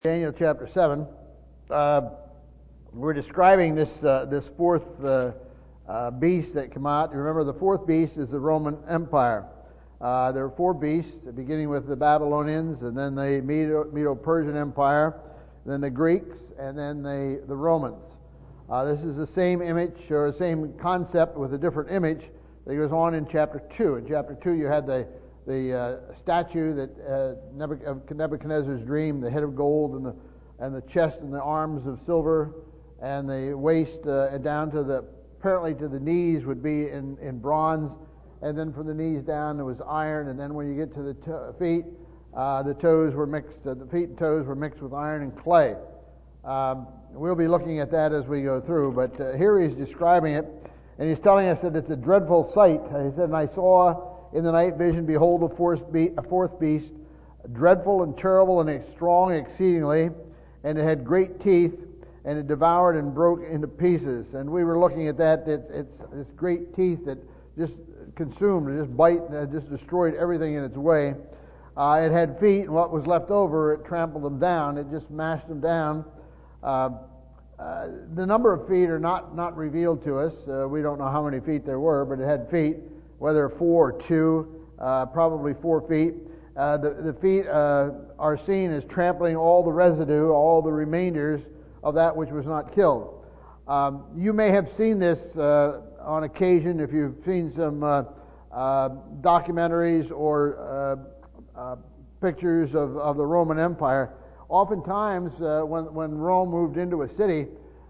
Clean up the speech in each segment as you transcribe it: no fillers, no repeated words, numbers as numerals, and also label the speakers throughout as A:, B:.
A: Daniel chapter 7. We're describing this fourth beast that came out. Remember, the fourth beast is the Roman Empire. There are four beasts, beginning with the Babylonians, and then the Medo-Persian Empire, then the Greeks, and then the Romans. This is the same image, or the same concept with a different image that goes on in chapter 2. In chapter 2, you had the statue that of Nebuchadnezzar's dream, the head of gold and the chest and the arms of silver, and the waist down to apparently to the knees would be in bronze, and then from the knees down there was iron, and then when you get to the feet, the toes were mixed. The feet and toes were mixed with iron and clay. We'll be looking at that as we go through, but here he's describing it, and he's telling us that it's a dreadful sight. He said, "And I saw in the night vision, behold, a fourth beast, dreadful and terrible and strong exceedingly, and it had great teeth, and it devoured and broke into pieces." And we were looking at that. It's great teeth that just consumed, and just bite, and just destroyed everything in its way. It had feet, and what was left over, it trampled them down. It just mashed them down. The number of feet are not revealed to us. We don't know how many feet there were, but it had feet. Whether 4 or 2, probably 4 feet. The feet are seen as trampling all the residue, all the remainders of that which was not killed. You may have seen this on occasion if you've seen some documentaries or pictures of the Roman Empire. Oftentimes, when Rome moved into a city,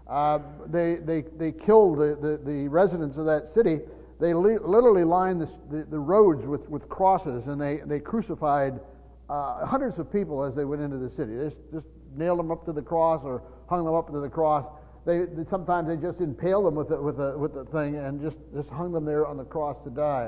A: they killed the residents of that city. They literally lined the roads with crosses, and they crucified hundreds of people as they went into the city. They just nailed them up to the cross or hung them up to the cross. Sometimes they just impaled them with the thing and just hung them there on the cross to die.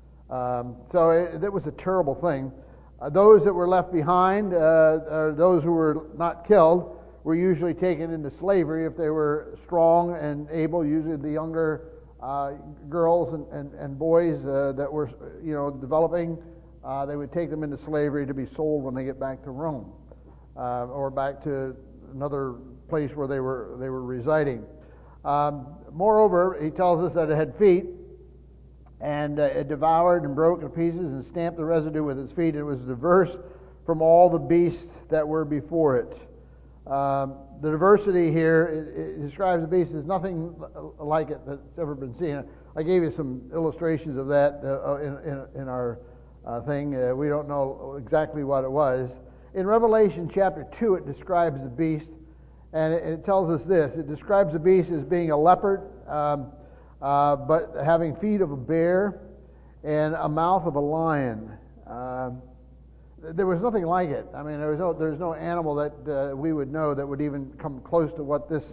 A: So it was a terrible thing. Those that were left behind, or those who were not killed, were usually taken into slavery if they were strong and able. Usually the younger girls and boys that were developing, they would take them into slavery to be sold when they get back to Rome or back to another place where they were residing. Moreover, he tells us that it had feet, and it devoured and broke to pieces and stamped the residue with its feet. It was diverse from all the beasts that were before it. The diversity here, it describes the beast as nothing like it that's ever been seen. I gave you some illustrations of that in our thing. We don't know exactly what it was. In Revelation chapter 2, it describes the beast, and it tells us this. It describes the beast as being a leopard, but having feet of a bear and a mouth of a lion. There was nothing like it. I mean, there's no animal that we would know that would even come close to what this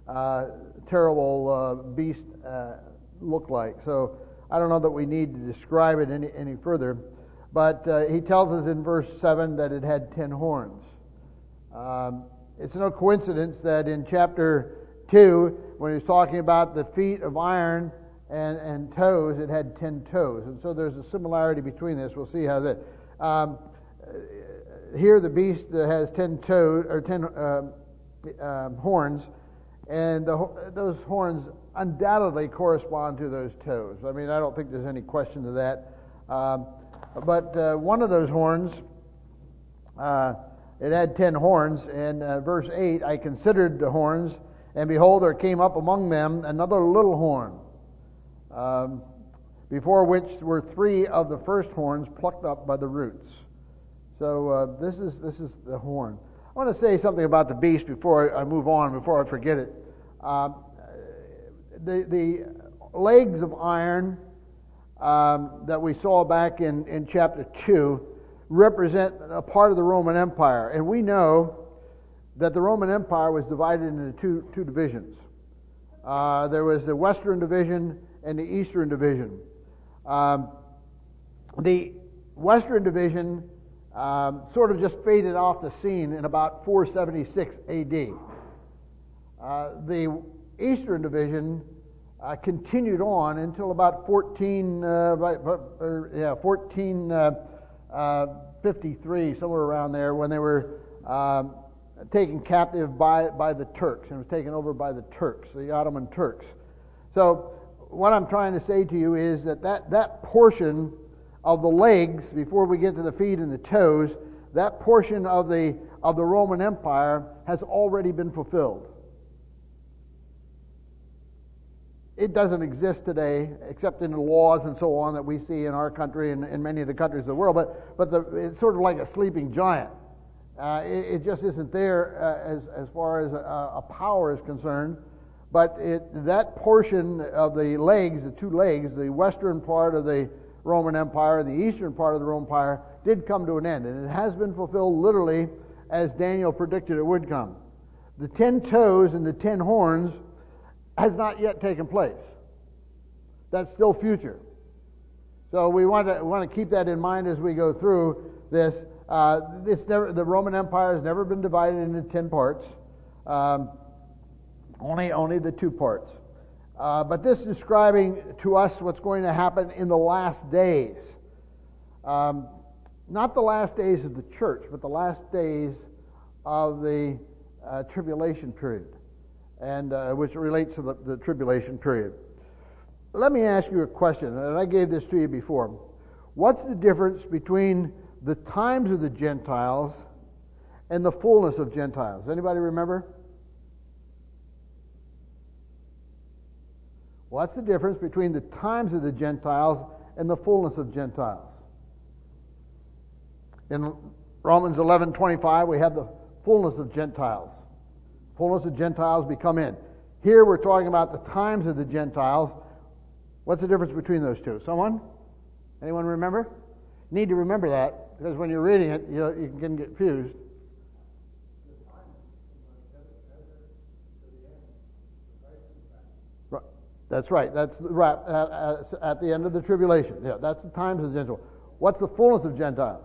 A: terrible beast looked like. So I don't know that we need to describe it any further. But he tells us in verse 7 that it had 10 horns. It's no coincidence that in chapter 2, when he's talking about the feet of iron and toes, it had 10 toes. And so there's a similarity between this. We'll see how that... Here the beast has 10 toes or 10 horns, and those horns undoubtedly correspond to those toes. I mean, I don't think there's any question to that. But one of those horns, it had 10 horns, and verse 8, "I considered the horns, and behold, there came up among them another little horn, before which were 3 of the first horns plucked up by the roots." So this is the horn. I want to say something about the beast before I move on, before I forget it. The legs of iron that we saw back in chapter 2 represent a part of the Roman Empire. And we know that the Roman Empire was divided into two divisions. There was the Western Division and the Eastern Division. The Western Division sort of just faded off the scene in about 476 A.D. The Eastern Division continued on until about 1453, somewhere around there, when they were taken captive by the Turks, and was taken over by the Turks, the Ottoman Turks. So what I'm trying to say to you is that portion of the legs, before we get to the feet and the toes, that portion of the Roman Empire has already been fulfilled. It doesn't exist today, except in the laws and so on that we see in our country and in many of the countries of the world. But it's sort of like a sleeping giant. It just isn't there as far as a power is concerned. But that portion of the legs, the two legs, the western part of the Roman Empire, the eastern part of the Roman Empire, did come to an end, and it has been fulfilled literally as Daniel predicted it would come. The 10 toes and the 10 horns has not yet taken place. That's still future. So we want to keep that in mind as we go through this. The Roman Empire has never been divided into 10 parts. Only the 2 parts. But this is describing to us what's going to happen in the last days. Not the last days of the church, but the last days of the tribulation period, and which relates to the tribulation period. Let me ask you a question, and I gave this to you before. What's the difference between the times of the Gentiles and the fullness of Gentiles? Anybody remember? What's the difference between the times of the Gentiles and the fullness of Gentiles? In Romans 11:25, we have the fullness of Gentiles. Fullness of Gentiles become in. Here we're talking about the times of the Gentiles. What's the difference between those two? Someone? Anyone remember? You need to remember that, because when you're reading it, you can get confused. That's right. That's right at the end of the tribulation. Yeah, that's the times of the Gentiles. What's the fullness of Gentiles?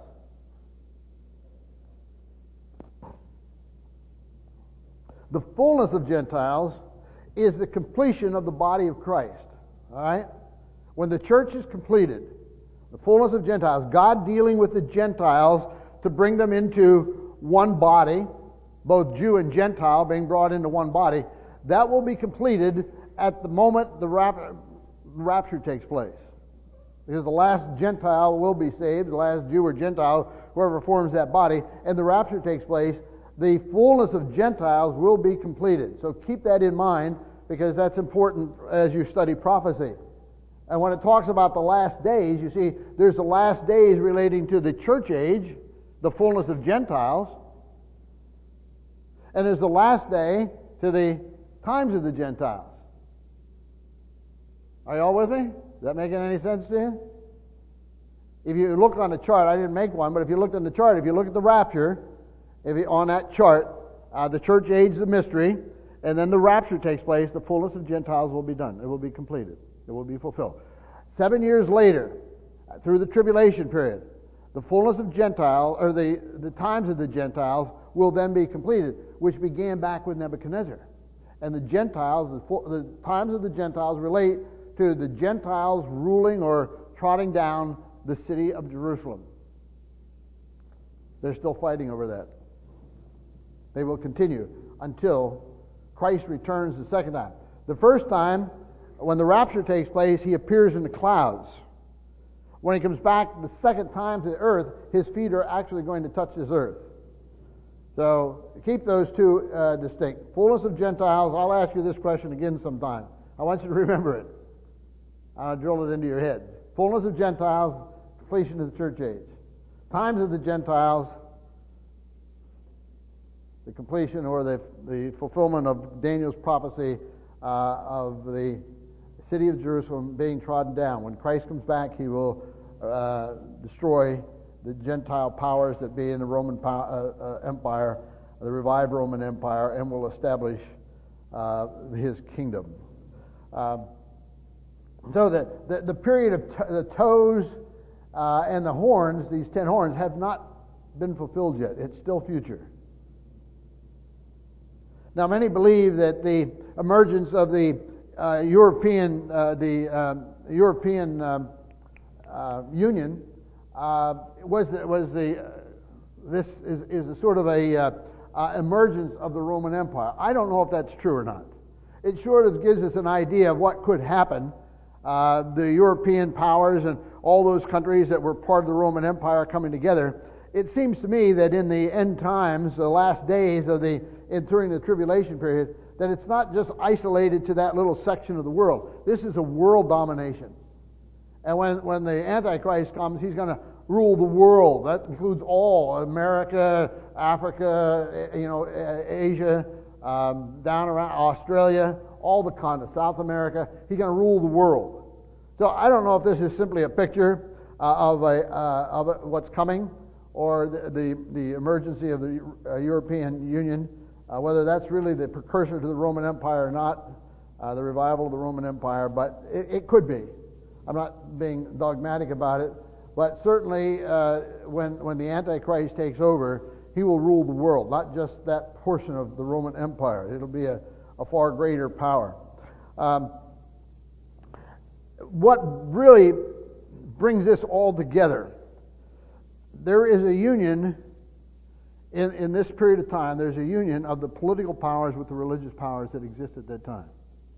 A: The fullness of Gentiles is the completion of the body of Christ. All right? When the church is completed, the fullness of Gentiles, God dealing with the Gentiles to bring them into one body, both Jew and Gentile being brought into one body, that will be completed at the moment the rapture takes place. Because the last Gentile will be saved, the last Jew or Gentile, whoever forms that body, and the rapture takes place, the fullness of Gentiles will be completed. So keep that in mind, because that's important as you study prophecy. And when it talks about the last days, you see, there's the last days relating to the church age, the fullness of Gentiles, and there's the last day to the times of the Gentiles. Are you all with me? Is that making any sense to you? If you look on the chart, I didn't make one, but if you looked on the chart, if you look at the rapture, on that chart, the church age is a mystery, and then the rapture takes place, the fullness of Gentiles will be done. It will be completed. It will be fulfilled. 7 years later, through the tribulation period, the fullness of Gentiles, or the times of the Gentiles, will then be completed, which began back with Nebuchadnezzar. And the Gentiles, the times of the Gentiles relate to the Gentiles ruling or trotting down the city of Jerusalem. They're still fighting over that. They will continue until Christ returns the second time. The first time, when the rapture takes place, he appears in the clouds. When he comes back the second time to the earth, his feet are actually going to touch this earth. So keep those two distinct. Fullness of Gentiles, I'll ask you this question again sometime. I want you to remember it. I'll drill it into your head. Fullness of Gentiles, completion of the church age. Times of the Gentiles, the completion or the fulfillment of Daniel's prophecy of the city of Jerusalem being trodden down. When Christ comes back, he will destroy the Gentile powers that be in the Roman Empire, the revived Roman Empire, and will establish his kingdom. So the period of the toes and the horns, these 10 horns, have not been fulfilled yet. It's still future. Now, many believe that the emergence of the European Union this is a sort of a emergence of the Roman Empire. I don't know if that's true or not. It sort of gives us an idea of what could happen. The European powers and all those countries that were part of the Roman Empire coming together. It seems to me that in the end times, the last days of during the tribulation period, that it's not just isolated to that little section of the world. This is a world domination. And when the Antichrist comes, he's going to rule the world. That includes all America, Africa, Asia, down around Australia, all the continents, South America. He's going to rule the world. So I don't know if this is simply a picture of what's coming, or the emergency of the European Union, whether that's really the precursor to the Roman Empire or not, the revival of the Roman Empire, but it could be. I'm not being dogmatic about it, but certainly when the Antichrist takes over, he will rule the world, not just that portion of the Roman Empire. It'll be a far greater power. What really brings this all together, there is a union in this period of time. There's a union of the political powers with the religious powers that exist at that time.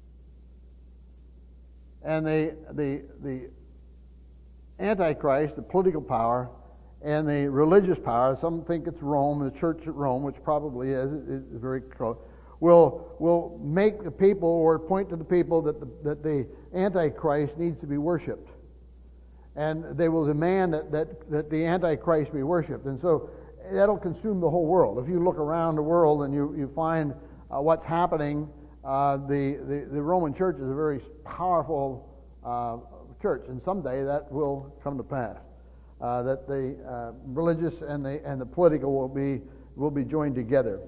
A: And the Antichrist, the political power, and the religious power, some think it's Rome, the church at Rome, which probably is very close, will make the people, or point to the people, that the Antichrist needs to be worshipped. And they will demand that the Antichrist be worshipped. And so that'll consume the whole world. If you look around the world and you find what's happening, the Roman Church is a very powerful church, and someday that will come to pass. That the religious and the political will be joined together.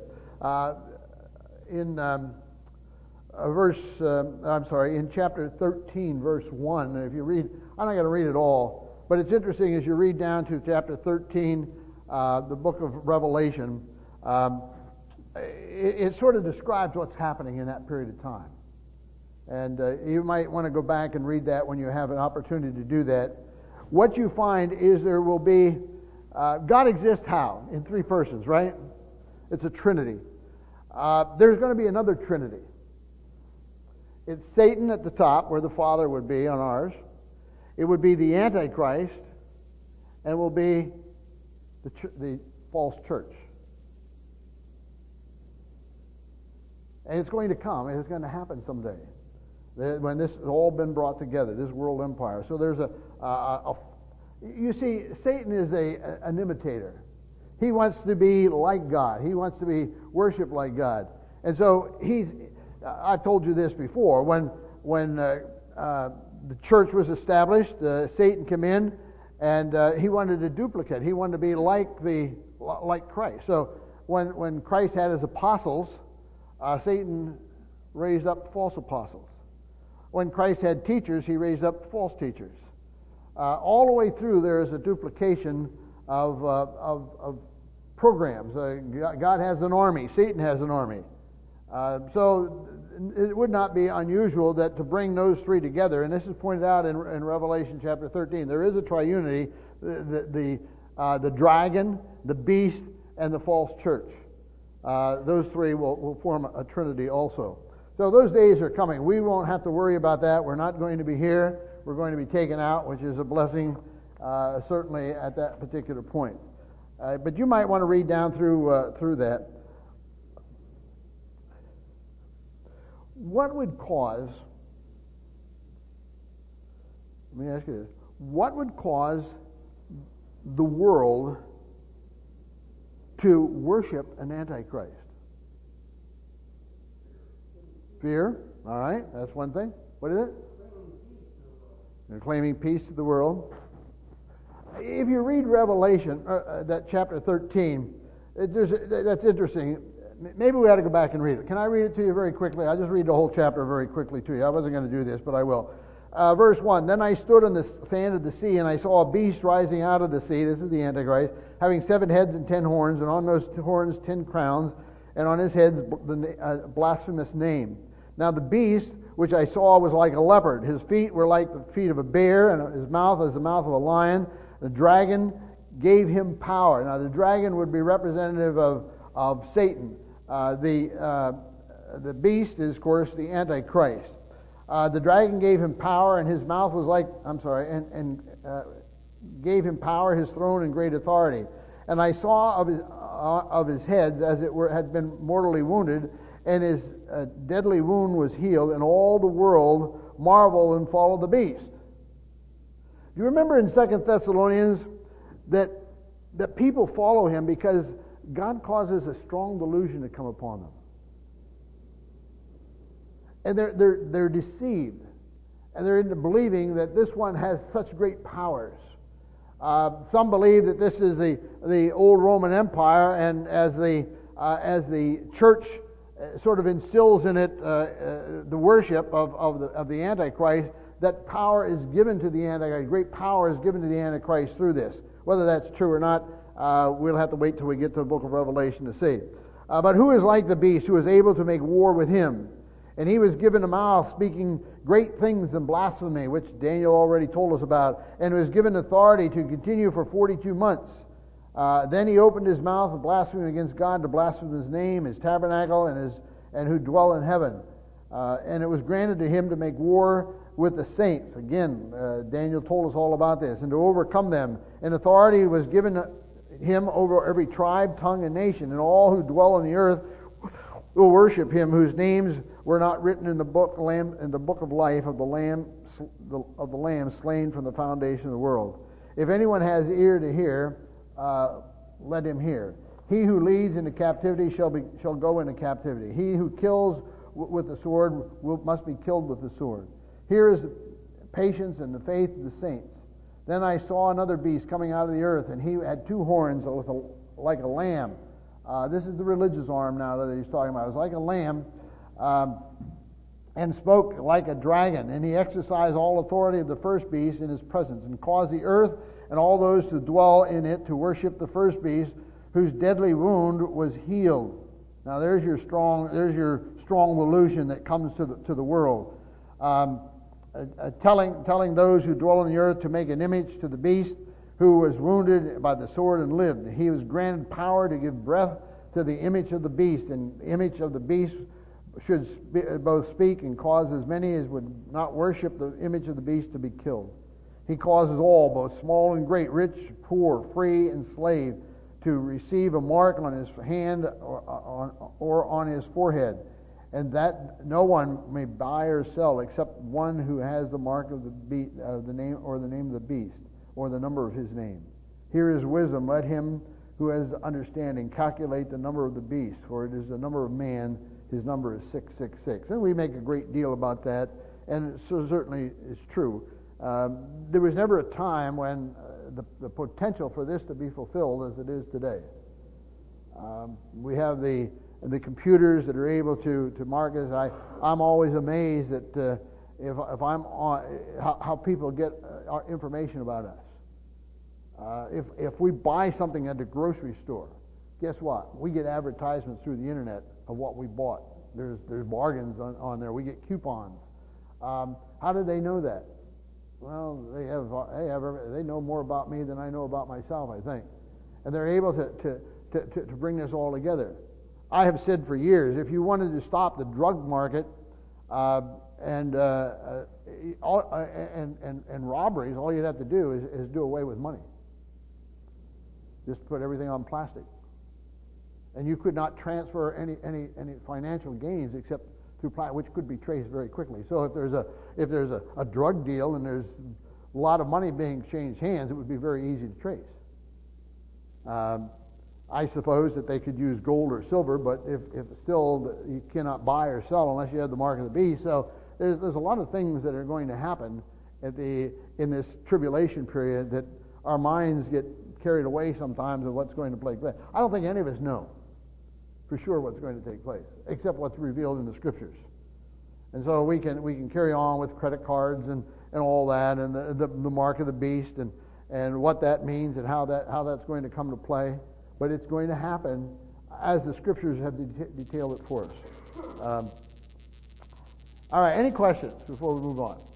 A: In chapter 13, verse 1, if you read, I'm not going to read it all, but it's interesting as you read down to chapter 13, the book of Revelation, it sort of describes what's happening in that period of time. And you might want to go back and read that when you have an opportunity to do that. What you find is there will be, God exists how? In three persons, right? It's a Trinity. There's going to be another Trinity. It's Satan at the top, where the Father would be on ours. It would be the Antichrist, and it will be the false church. And it's going to come, and it's going to happen someday, when this has all been brought together, this world empire. So there's you see, Satan is an imitator. He wants to be like God. He wants to be worshipped like God. And so I've told you this before, when the church was established, Satan came in, and he wanted to duplicate. He wanted to be like Christ. So when Christ had his apostles, Satan raised up false apostles. When Christ had teachers, he raised up false teachers. All the way through, there is a duplication of programs. God has an army. Satan has an army. So it would not be unusual that to bring those three together, and this is pointed out in Revelation chapter 13, there is a triunity, the dragon, the beast, and the false church. Those three will form a trinity also. So those days are coming. We won't have to worry about that. We're not going to be here. We're going to be taken out, which is a blessing, certainly at that particular point. But you might want to read down through that. What would cause, let me ask you this, what would cause the world to worship an Antichrist? Fear. All right, that's one thing. What is it? They're claiming peace to the world. If you read Revelation, that chapter 13, that's interesting. Maybe we ought to go back and read it. Can I read it to you very quickly? I'll just read the whole chapter very quickly to you. I wasn't going to do this, but I will. Verse 1, Then I stood on the sand of the sea, and I saw a beast rising out of the sea. This is the Antichrist, having 7 heads and 10 horns, and on those horns 10 crowns, and on his heads the blasphemous name. Now the beast, which I saw, was like a leopard. His feet were like the feet of a bear, and his mouth as the mouth of a lion. The dragon gave him power. Now the dragon would be representative of of Satan. The beast is, of course, the Antichrist. The dragon gave him power, and his mouth was like, gave him power, his throne, and great authority. And I saw of his heads, as it were, had been mortally wounded, and his deadly wound was healed, and all the world marveled and followed the beast. Do you remember in 2 Thessalonians that people follow him because God causes a strong delusion to come upon them? And they're deceived, and they're into believing that this one has such great powers. Some believe that this is the old Roman Empire, and as the church sort of instills in it the worship of the Antichrist, that power is given to the Antichrist. Great power is given to the Antichrist through this. Whether that's true or not, we'll have to wait till we get to the book of Revelation to see. But who is like the beast, who is able to make war with him? And he was given a mouth speaking great things and blasphemy, which Daniel already told us about, and was given authority to continue for 42 months. Then he opened his mouth and blasphemed against God, to blaspheme his name, his tabernacle, and who dwell in heaven. And it was granted to him to make war with the saints. Again, Daniel told us all about this, and to overcome them. And authority was given him over every tribe, tongue, and nation, and all who dwell on the earth will worship him, whose names were not written in the book of life of the Lamb slain from the foundation of the world. If anyone has ear to hear, let him hear. He who leads into captivity shall go into captivity. He who kills with the sword must be killed with the sword. Here is the patience and the faith of the saints. Then I saw another beast coming out of the earth, and he had two horns like a lamb. This is the religious arm now that he's talking about. It was like a lamb, and spoke like a dragon. And he exercised all authority of the first beast in his presence, and caused the earth and all those who dwell in it to worship the first beast, whose deadly wound was healed. Now there's your strong delusion that comes to the world. Telling those who dwell on the earth to make an image to the beast, who was wounded by the sword and lived. He was granted power to give breath to the image of the beast, and the image of the beast should both speak and cause as many as would not worship the image of the beast to be killed. He causes all, both small and great, rich, poor, free, and slave, to receive a mark on his hand or on his forehead, and that no one may buy or sell except one who has the mark of the name or the name of the beast, or the number of his name. Here is wisdom. Let him who has understanding calculate the number of the beast, for it is the number of man. His number is 666. And we make a great deal about that, and it certainly is true. There was never a time when the potential for this to be fulfilled as it is today. We have the computers that are able to mark us. I'm always amazed at if I'm on how people get our information about us. If we buy something at the grocery store, guess what? We get advertisements through the internet of what we bought. There's bargains on there. We get coupons. How do they know that? Well, they know more about me than I know about myself, I think, and they're able to bring this all together. I have said for years, if you wanted to stop the drug market and robberies, all you'd have to do is do away with money. Just put everything on plastic, and you could not transfer any financial gains except through plastic, which could be traced very quickly. So if there's a drug deal and there's a lot of money being exchanged hands, it would be very easy to trace. I suppose that they could use gold or silver, but if still you cannot buy or sell unless you have the mark of the beast. So there's a lot of things that are going to happen in this tribulation period that our minds get carried away sometimes of what's going to take place. I don't think any of us know for sure what's going to take place, except what's revealed in the Scriptures. And so we can carry on with credit cards and all that, and the mark of the beast and what that means and how that's going to come to play. But it's going to happen as the Scriptures have detailed it for us. All right, any questions before we move on?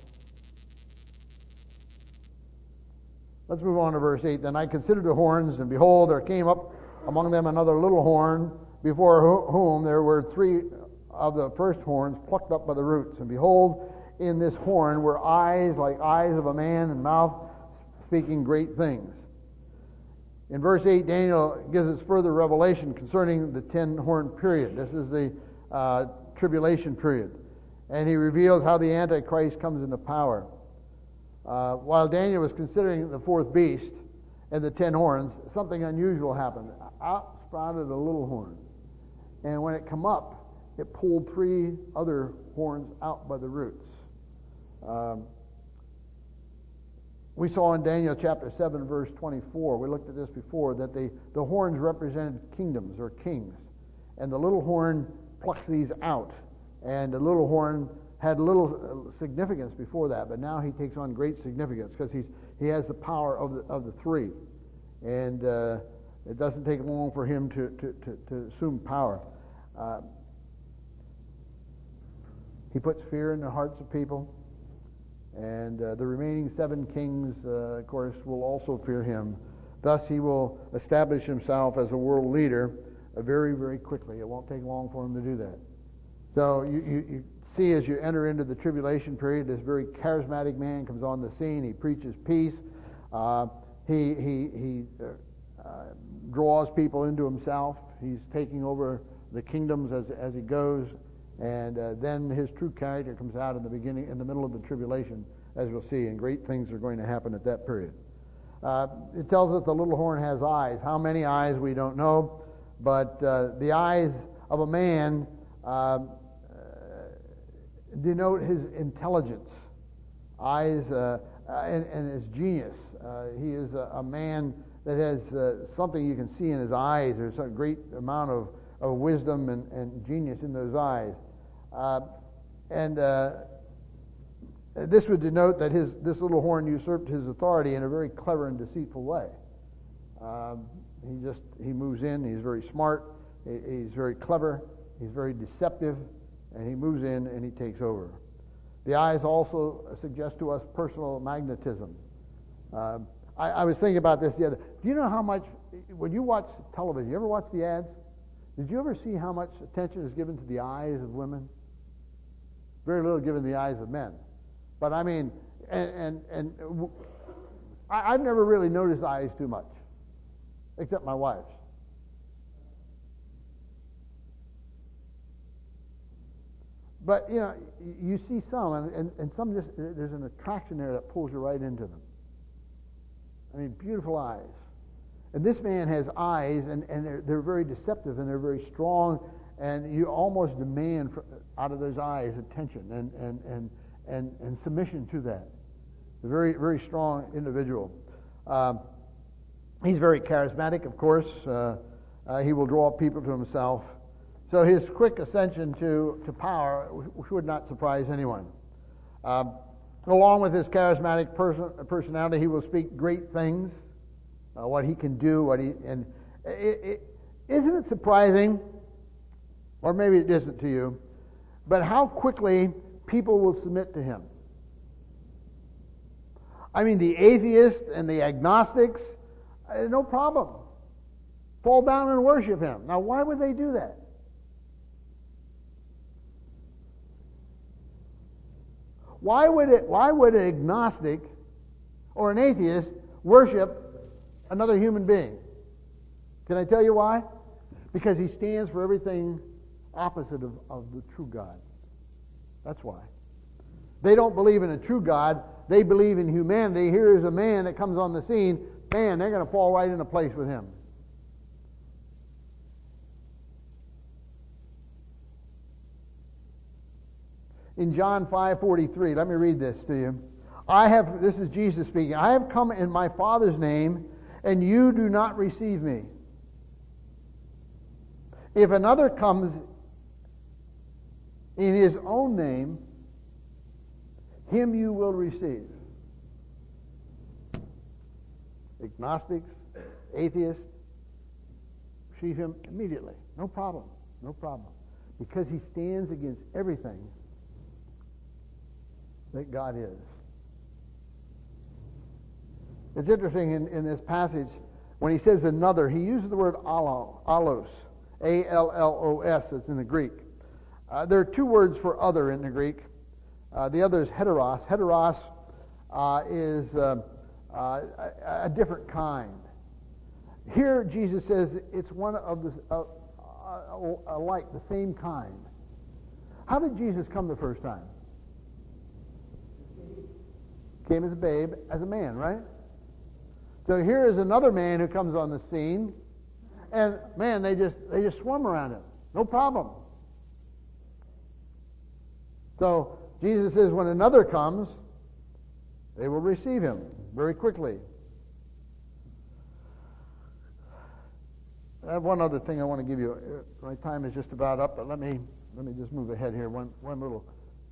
A: Let's move on to verse 8. Then I considered the horns, and behold, there came up among them another little horn, before whom there were 3 of the first horns plucked up by the roots. And behold, in this horn were eyes like eyes of a man, and mouth speaking great things. In verse 8, Daniel gives us further revelation concerning the 10-horn period. This is the tribulation period. And he reveals how the Antichrist comes into power. While Daniel was considering the 4th beast and the 10 horns, something unusual happened. Out sprouted a little horn. And when it come up, it pulled 3 other horns out by the roots. We saw in Daniel chapter 7, verse 24, we looked at this before, that the horns represented kingdoms or kings. And the little horn plucks these out. And the little horn had little significance before that, but now he takes on great significance because he has the power of the 3. And it doesn't take long for him to assume power. He puts fear in the hearts of people. And the remaining 7 kings, of course, will also fear him. Thus, he will establish himself as a world leader very, very quickly. It won't take long for him to do that. So you see, as you enter into the tribulation period, this very charismatic man comes on the scene. He preaches peace. He draws people into himself. He's taking over the kingdoms as he goes. And then his true character comes out in the middle of the tribulation, as we'll see, and great things are going to happen at that period. It tells us the little horn has eyes. How many eyes, we don't know, but the eyes of a man denote his intelligence, eyes and his genius. He is a man that has something you can see in his eyes. There's a great amount of wisdom and genius in those eyes. This would denote that this little horn usurped his authority in a very clever and deceitful way. He moves in, he's very smart, he's very clever, he's very deceptive, and he moves in and he takes over. The eyes also suggest to us personal magnetism. I was thinking about this the other. Do you know how much, when you watch television, you ever watch the ads? Did you ever see how much attention is given to the eyes of women? Very little given to the eyes of men. But I mean, I've never really noticed eyes too much, except my wife's. But, you know, you see some, and some just, there's an attraction there that pulls you right into them. I mean, beautiful eyes. And this man has eyes, and they're very deceptive, and they're very strong, and you almost demand out of those eyes attention and submission to that. A very, very strong individual. He's very charismatic, of course. He will draw people to himself. So his quick ascension to power would not surprise anyone. Along with his charismatic personality, he will speak great things. What he can do, isn't it surprising, or maybe it isn't to you, but how quickly people will submit to him? I mean, the atheists and the agnostics, no problem, fall down and worship him. Now, why would they do that? Why would an agnostic or an atheist worship another human being? Can I tell you why? Because he stands for everything opposite of the true God. That's why. They don't believe in a true God. They believe in humanity. Here is a man that comes on the scene. Man, they're going to fall right into place with him. In John 5:43, let me read this to you. This is Jesus speaking. I have come in my Father's name, and you do not receive me. If another comes in his own name, him you will receive. Agnostics, atheists, receive him immediately. No problem. No problem. Because he stands against everything that God is. It's interesting in this passage, when he says another, he uses the word allos. A-L-L-O-S, it's in the Greek. There are two words for other in the Greek. The other is heteros. Heteros is a different kind. Here, Jesus says it's one of the alike, the same kind. How did Jesus come the first time? Came as a babe, as a man, right? So here is another man who comes on the scene, and man, they just swarm around him. No problem. So Jesus says when another comes, they will receive him very quickly. I have one other thing I want to give you. My time is just about up, but let me just move ahead here. One little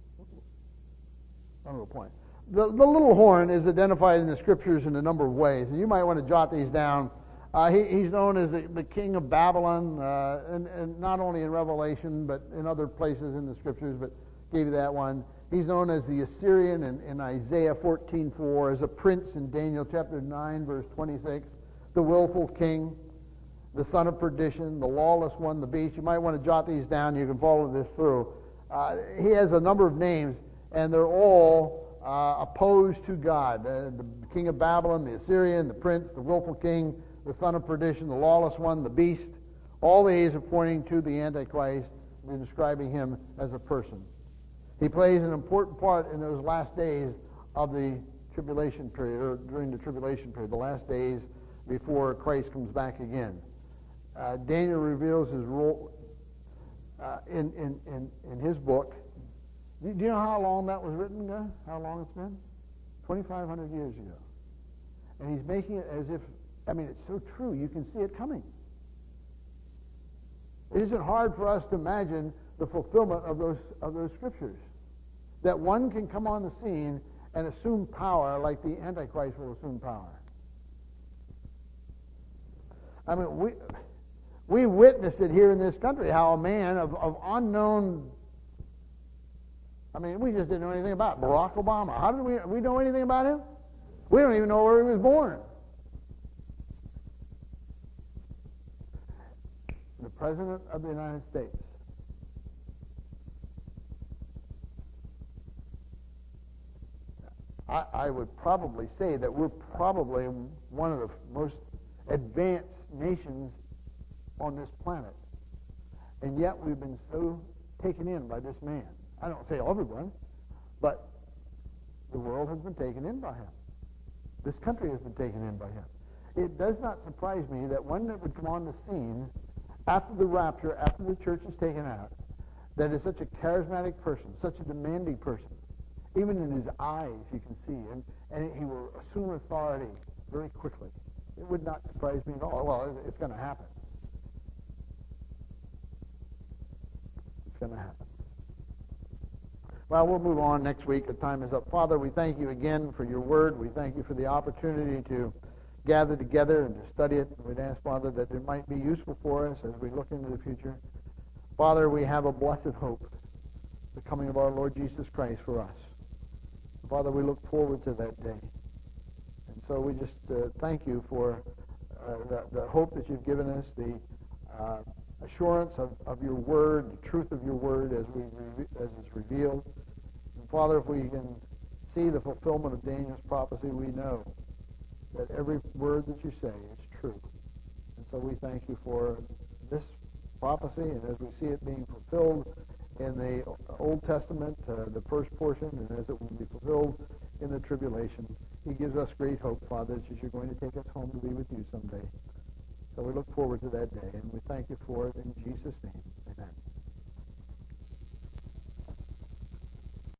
A: point. The little horn is identified in the Scriptures in a number of ways, and you might want to jot these down. He's known as the king of Babylon, and not only in Revelation, but in other places in the Scriptures, but gave you that one. He's known as the Assyrian in Isaiah 14:4, as a prince in Daniel chapter 9, verse 26, the willful king, the son of perdition, the lawless one, the beast. You might want to jot these down. You can follow this through. He has a number of names, and they're all opposed to God. The king of Babylon, the Assyrian, the prince, the willful king, the son of perdition, the lawless one, the beast. All these are pointing to the Antichrist and describing him as a person. He plays an important part in those last days of the tribulation period, or during the tribulation period, the last days before Christ comes back again. Daniel reveals his role in his book. Do you know how long that was written, guys? How long it's been? 2,500 years ago. And he's making it as if, it's so true. You can see it coming. It isn't hard for us to imagine the fulfillment of those scriptures. That one can come on the scene and assume power like the Antichrist will assume power. We witnessed it here in this country, how a man of unknown... we just didn't know anything about Barack Obama. How did we know anything about him? We don't even know where he was born. The President of the United States. I would probably say that we're probably one of the most advanced nations on this planet. And yet we've been so taken in by this man. I don't say everyone, but the world has been taken in by him. This country has been taken in by him. It does not surprise me that one that would come on the scene after the rapture, after the church is taken out, that is such a charismatic person, such a demanding person. Even in his eyes you can see, and he will assume authority very quickly. It would not surprise me at all. Well, it's going to happen. It's going to happen. Well, we'll move on next week. The time is up. Father, we thank you again for your word. We thank you for the opportunity to gather together and to study it. We'd ask, Father, that it might be useful for us as we look into the future. Father, we have a blessed hope, the coming of our Lord Jesus Christ for us. Father, we look forward to that day. And so we just thank you for the hope that you've given us, the assurance of your word, the truth of your word as it's revealed. And Father, if we can see the fulfillment of Daniel's prophecy, we know that every word that you say is true. And so we thank you for this prophecy, and as we see it being fulfilled in the Old Testament, the first portion, and as it will be fulfilled in the tribulation, he gives us great hope, Father, that you're going to take us home to be with you someday. So we look forward to that day, and we thank you for it in Jesus' name.